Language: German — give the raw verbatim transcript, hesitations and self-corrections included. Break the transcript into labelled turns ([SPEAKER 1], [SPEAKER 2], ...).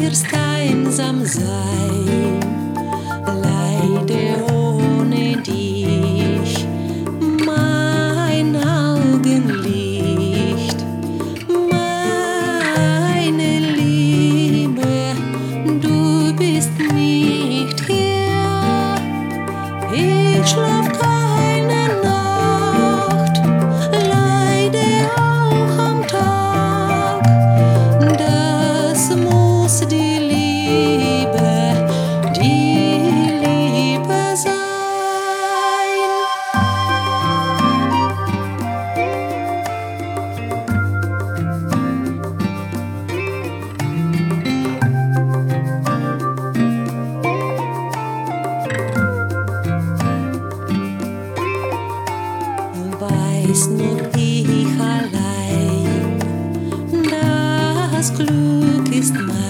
[SPEAKER 1] wirst einsam sein, leide ohne dich, mein Augenlicht, meine Liebe, du bist nicht hier, ich schlaf keine Nacht, leide auch am Tag, das muss die Liebe, die Liebe sein. Weiß nur ich allein, das Glück ist mein.